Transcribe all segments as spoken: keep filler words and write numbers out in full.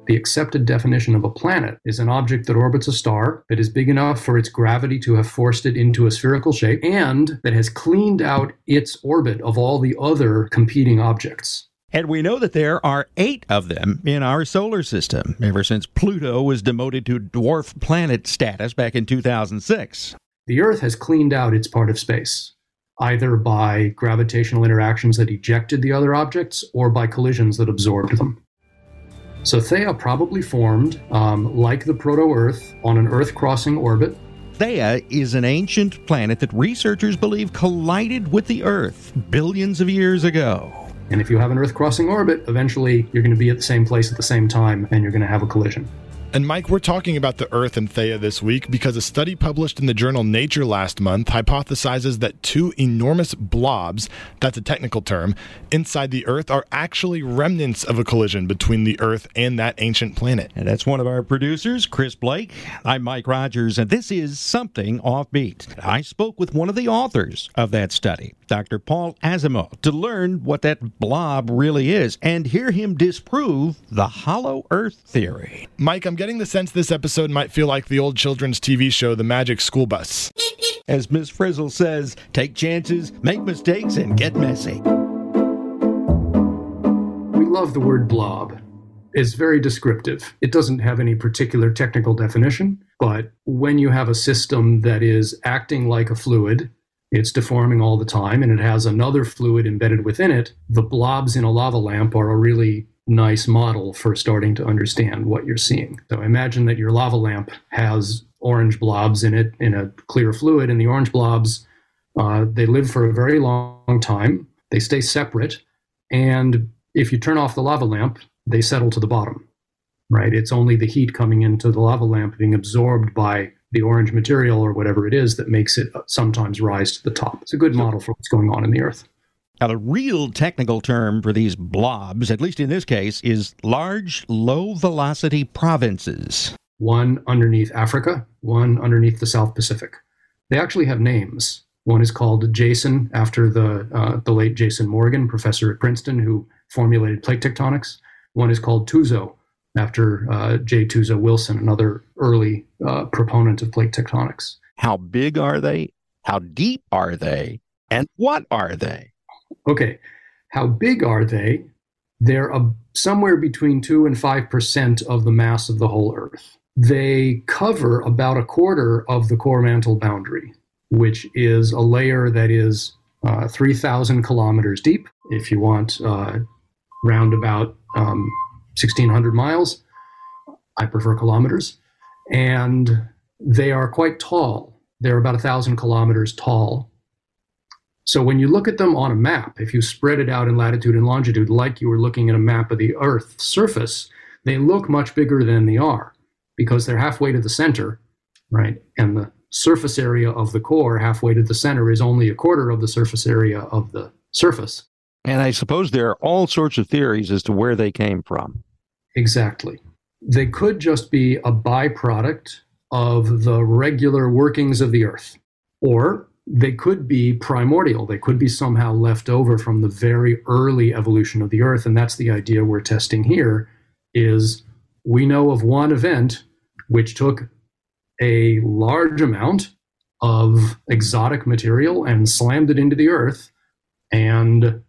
the accepted definition of a planet is an object that orbits a star that is big enough for its gravity to have forced it into a spherical shape and that has cleaned out its orbit of all the other competing objects. And we know that there are eight of them in our solar system, ever since Pluto was demoted to dwarf planet status back in two thousand six. The Earth has cleaned out its part of space, either by gravitational interactions that ejected the other objects or by collisions that absorbed them. So Theia probably formed, um, like the proto-Earth, on an Earth-crossing orbit. Theia is an ancient planet that researchers believe collided with the Earth billions of years ago. And if you have an Earth-crossing orbit, eventually you're going to be at the same place at the same time, and you're going to have a collision. And Mike, we're talking about the Earth and Theia this week because a study published in the journal Nature last month hypothesizes that two enormous blobs, that's a technical term, inside the Earth are actually remnants of a collision between the Earth and that ancient planet. And that's one of our producers, Chris Blake. I'm Mike Rogers, and this is Something Offbeat. I spoke with one of the authors of that study, Doctor Paul Asimov, to learn what that blob really is and hear him disprove the hollow Earth theory. Mike, I'm getting the sense this episode might feel like the old children's T V show, The Magic School Bus. As Miss Frizzle says, take chances, make mistakes, and get messy. We love the word blob. It's very descriptive. It doesn't have any particular technical definition, but when you have a system that is acting like a fluid, it's deforming all the time, and it has another fluid embedded within it, the blobs in a lava lamp are a really nice model for starting to understand what you're seeing. So imagine that your lava lamp has orange blobs in it in a clear fluid, and the orange blobs, uh, they live for a very long time. They stay separate, and if you turn off the lava lamp, they settle to the bottom, right? It's only the heat coming into the lava lamp being absorbed by the orange material or whatever it is that makes it sometimes rise to the top. It's a good model for what's going on in the Earth. Now, the real technical term for these blobs, at least in this case, is large, low-velocity provinces. One underneath Africa, one underneath the South Pacific. They actually have names. One is called Jason, after the uh, the late Jason Morgan, professor at Princeton, who formulated plate tectonics. One is called Tuzo, after uh, J. Tuzo Wilson, another early uh, proponent of plate tectonics. How big are they? How deep are they? And what are they? Okay, how big are they? They're uh, somewhere between two and five percent of the mass of the whole Earth. They cover about a quarter of the core mantle boundary, which is a layer that is uh, three thousand kilometers deep. If you want uh, round about um, sixteen hundred miles, I prefer kilometers. And they are quite tall. They're about one thousand kilometers tall. So when you look at them on a map, if you spread it out in latitude and longitude like you were looking at a map of the Earth's surface, they look much bigger than they are because they're halfway to the center, right? And the surface area of the core halfway to the center is only a quarter of the surface area of the surface. And I suppose there are all sorts of theories as to where they came from. Exactly. They could just be a byproduct of the regular workings of the Earth, or they could be primordial. They could be somehow left over from the very early evolution of the Earth, and that's the idea we're testing here, is we know of one event which took a large amount of exotic material and slammed it into the Earth, and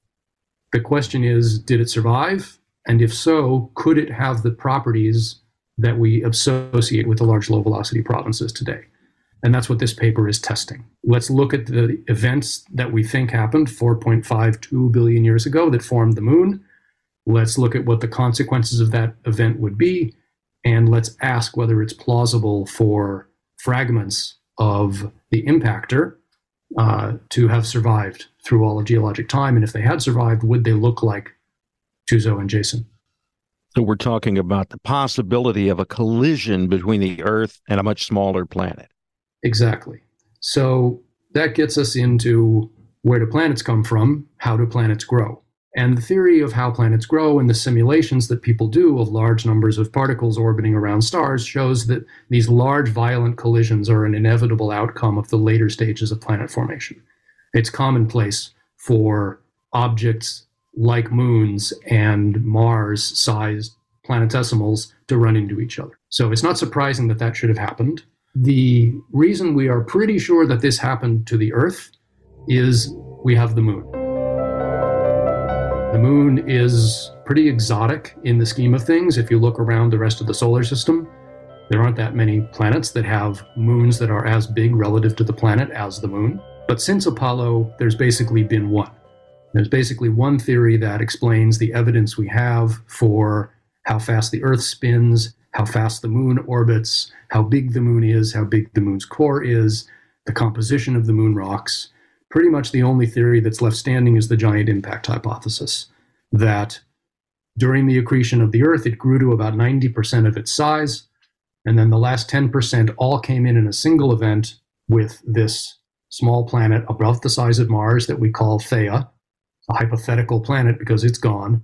the question is, did it survive? And if so, could it have the properties that we associate with the large low-velocity provinces today? And that's what this paper is testing. Let's look at the events that we think happened four point five two billion years ago that formed the moon. Let's look at what the consequences of that event would be, and let's ask whether it's plausible for fragments of the impactor uh, to have survived through all of geologic time. And if they had survived, would they look like Tuzo and Jason? So we're talking about the possibility of a collision between the Earth and a much smaller planet. Exactly. So that gets us into where do planets come from? How do planets grow? And the theory of how planets grow and the simulations that people do of large numbers of particles orbiting around stars shows that these large violent collisions are an inevitable outcome of the later stages of planet formation. It's commonplace for objects like moons and Mars-sized planetesimals to run into each other. So it's not surprising that that should have happened. The reason we are pretty sure that this happened to the Earth is we have the moon. The moon is pretty exotic in the scheme of things. If you look around the rest of the solar system, there aren't that many planets that have moons that are as big relative to the planet as the moon. But since Apollo, there's basically been one. There's basically one theory that explains the evidence we have for how fast the Earth spins, how fast the moon orbits, how big the moon is, how big the moon's core is, the composition of the moon rocks. Pretty much the only theory that's left standing is the giant impact hypothesis, that during the accretion of the Earth, it grew to about ninety percent of its size, and then the last ten percent all came in in a single event with this small planet about the size of Mars that we call Theia, a hypothetical planet because it's gone.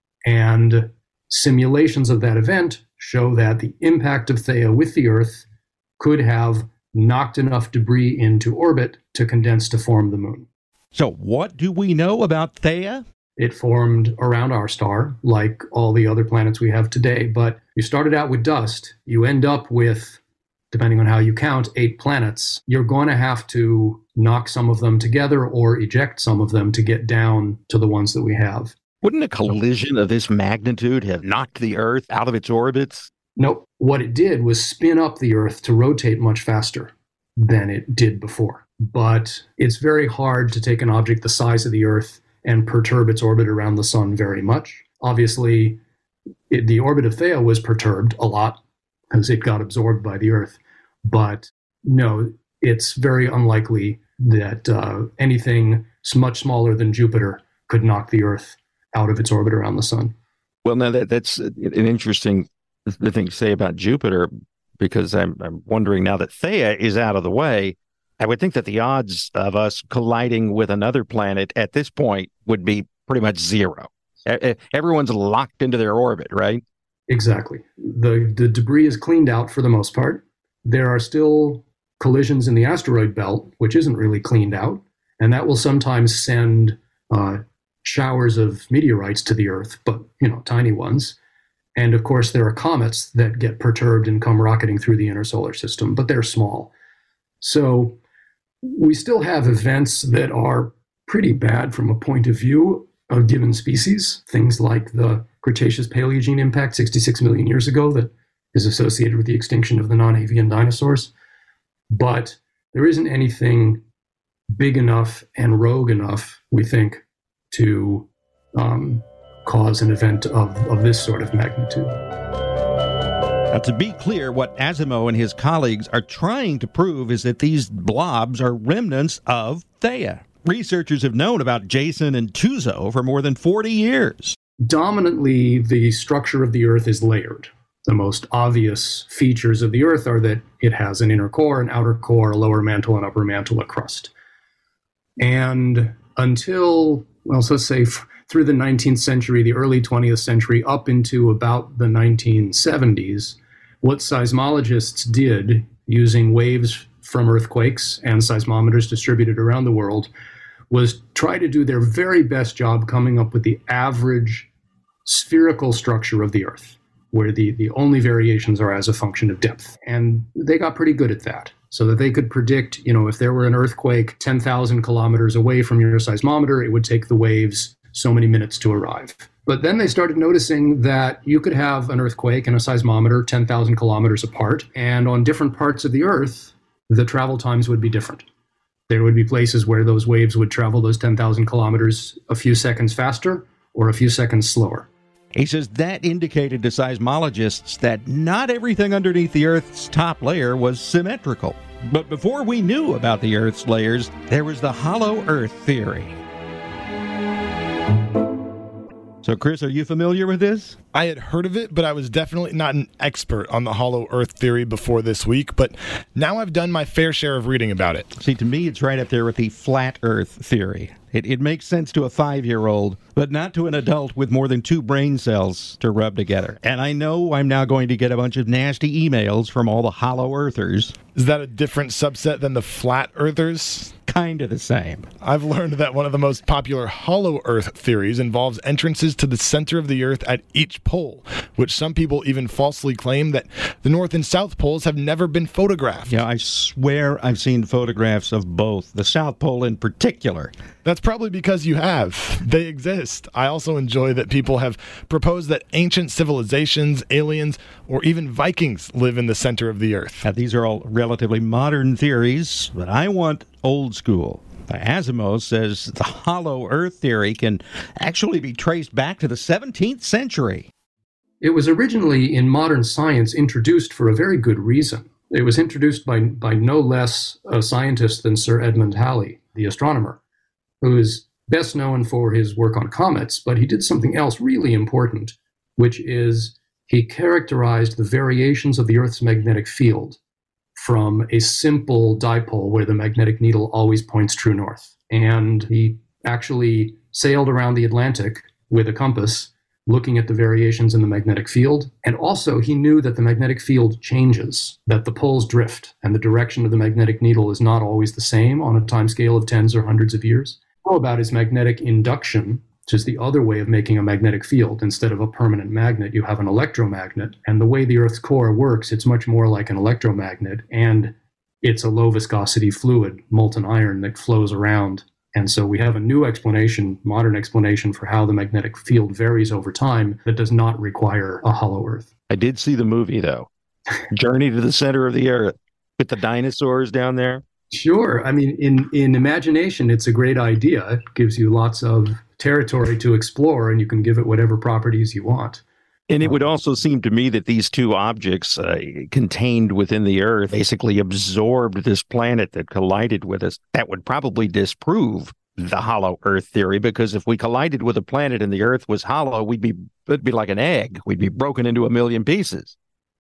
And simulations of that event show that the impact of Theia with the Earth could have knocked enough debris into orbit to condense to form the moon. So what do we know about Theia? It formed around our star, like all the other planets we have today. But you started out with dust. You end up with, depending on how you count, eight planets. You're going to have to knock some of them together or eject some of them to get down to the ones that we have. Wouldn't a collision of this magnitude have knocked the Earth out of its orbits? Nope. What it did was spin up the Earth to rotate much faster than it did before. But it's very hard to take an object the size of the Earth and perturb its orbit around the sun very much. Obviously, it, the orbit of Theia was perturbed a lot because it got absorbed by the Earth. But no, it's very unlikely that uh, anything much smaller than Jupiter could knock the Earth out of its orbit around the sun. Well, now that, that's an interesting thing to say about Jupiter, because I'm, I'm wondering now that Theia is out of the way, I would think that the odds of us colliding with another planet at this point would be pretty much zero. Everyone's locked into their orbit, right? Exactly. The, the debris is cleaned out for the most part. There are still collisions in the asteroid belt, which isn't really cleaned out, and that will sometimes send uh, showers of meteorites to the Earth, but, you know, tiny ones. And of course, there are comets that get perturbed and come rocketing through the inner solar system, but they're small. So we still have events that are pretty bad from a point of view of given species, things like the Cretaceous-Paleogene impact sixty-six million years ago that is associated with the extinction of the non-avian dinosaurs. But there isn't anything big enough and rogue enough, we think, to um, cause an event of, of this sort of magnitude. Now, to be clear, what Asimov and his colleagues are trying to prove is that these blobs are remnants of Theia. Researchers have known about Jason and Tuzo for more than forty years. Dominantly, the structure of the Earth is layered. The most obvious features of the Earth are that it has an inner core, an outer core, a lower mantle, an upper mantle, a crust. And until, well, so let's say f- through the nineteenth century, the early twentieth century, up into about the nineteen seventies, what seismologists did using waves from earthquakes and seismometers distributed around the world was try to do their very best job coming up with the average spherical structure of the Earth, where the, the only variations are as a function of depth. And they got pretty good at that, so that they could predict, you know, if there were an earthquake ten thousand kilometers away from your seismometer, it would take the waves so many minutes to arrive. But then they started noticing that you could have an earthquake and a seismometer ten thousand kilometers apart, and on different parts of the Earth, the travel times would be different. There would be places where those waves would travel those ten thousand kilometers a few seconds faster or a few seconds slower. He says that indicated to seismologists that not everything underneath the Earth's top layer was symmetrical. But before we knew about the Earth's layers, there was the hollow Earth theory. So, Chris, are you familiar with this? I had heard of it, but I was definitely not an expert on the hollow Earth theory before this week. But now I've done my fair share of reading about it. See, to me, it's right up there with the flat Earth theory. It, it makes sense to a five-year-old, but but not to an adult with more than two brain cells to rub together. And I know I'm now going to get a bunch of nasty emails from all the hollow earthers. Is that a different subset than the flat earthers? Kind of the same. I've learned that one of the most popular hollow earth theories involves entrances to the center of the earth at each pole, which some people even falsely claim that the north and south poles have never been photographed. Yeah, I swear I've seen photographs of both, the South Pole in particular. That's probably because you have. They exist. I also enjoy that people have proposed that ancient civilizations, aliens, or even Vikings live in the center of the earth. Now, these are all relatively modern theories, but I want old school. Asimov says the hollow earth theory can actually be traced back to the seventeenth century. It was originally in modern science introduced for a very good reason. It was introduced by, by no less a scientist than Sir Edmund Halley, the astronomer, who is best known for his work on comets, but he did something else really important, which is he characterized the variations of the Earth's magnetic field from a simple dipole where the magnetic needle always points true north. And he actually sailed around the Atlantic with a compass, looking at the variations in the magnetic field. And also he knew that the magnetic field changes, that the poles drift, and the direction of the magnetic needle is not always the same on a timescale of tens or hundreds of years. All about his magnetic induction, which is the other way of making a magnetic field. Instead of a permanent magnet, you have an electromagnet. And the way the Earth's core works, it's much more like an electromagnet. And it's a low viscosity fluid, molten iron, that flows around. And so we have a new explanation, modern explanation for how the magnetic field varies over time that does not require a hollow Earth. I did see the movie, though. Journey to the Center of the Earth with the dinosaurs down there. Sure. I mean, in, in imagination, it's a great idea. It gives you lots of territory to explore, and you can give it whatever properties you want. And it would also seem to me that these two objects uh, contained within the Earth basically absorbed this planet that collided with us. That would probably disprove the hollow Earth theory, because if we collided with a planet and the Earth was hollow, we'd be it'd be like an egg. We'd be broken into a million pieces.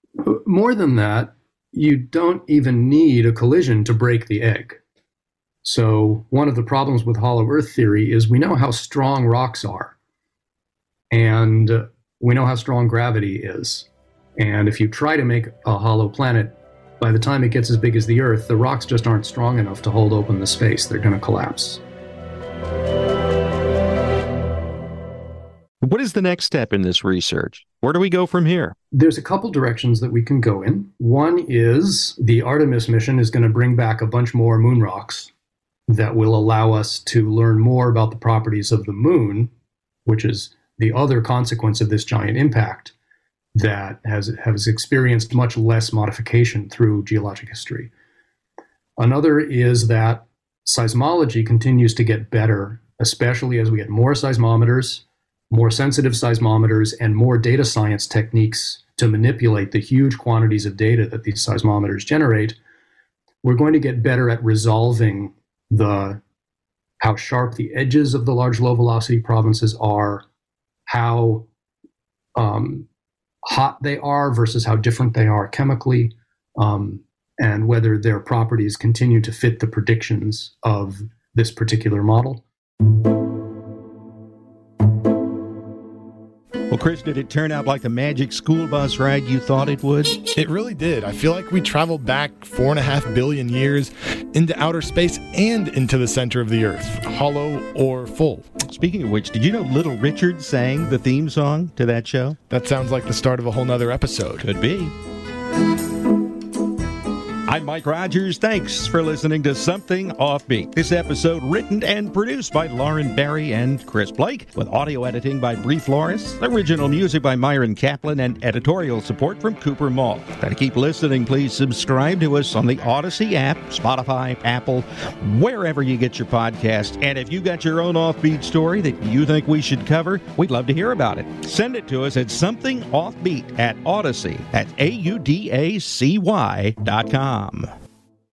More than that, you don't even need a collision to break the egg. So one of the problems with hollow Earth theory is we know how strong rocks are, and we know how strong gravity is. And if you try to make a hollow planet, by the time it gets as big as the Earth, the rocks just aren't strong enough to hold open the space. They're going to collapse. What is the next step in this research? Where do we go from here? There's a couple directions that we can go in. One is the Artemis mission is going to bring back a bunch more moon rocks that will allow us to learn more about the properties of the moon, which is the other consequence of this giant impact that has, has experienced much less modification through geologic history. Another is that seismology continues to get better, especially as we get more seismometers, more sensitive seismometers, and more data science techniques to manipulate the huge quantities of data that these seismometers generate. We're going to get better at resolving the how sharp the edges of the large low velocity provinces are, how um, hot they are versus how different they are chemically, um, and whether their properties continue to fit the predictions of this particular model. Well, Chris, did it turn out like the magic school bus ride you thought it would? It really did. I feel like we traveled back four and a half billion years into outer space and into the center of the Earth, hollow or full. Speaking of which, did you know Little Richard sang the theme song to that show? That sounds like the start of a whole nother episode. Could be. I'm Mike Rogers. Thanks for listening to Something Offbeat. This episode written and produced by Lauren Barry and Chris Blake, with audio editing by Bree Flores, original music by Myron Kaplan, and editorial support from Cooper Mall. To keep listening, please subscribe to us on the Odyssey app, Spotify, Apple, wherever you get your podcast. And if you got your own offbeat story that you think we should cover, we'd love to hear about it. Send it to us at somethingoffbeat at Odyssey. That's A U D A C Y dot com.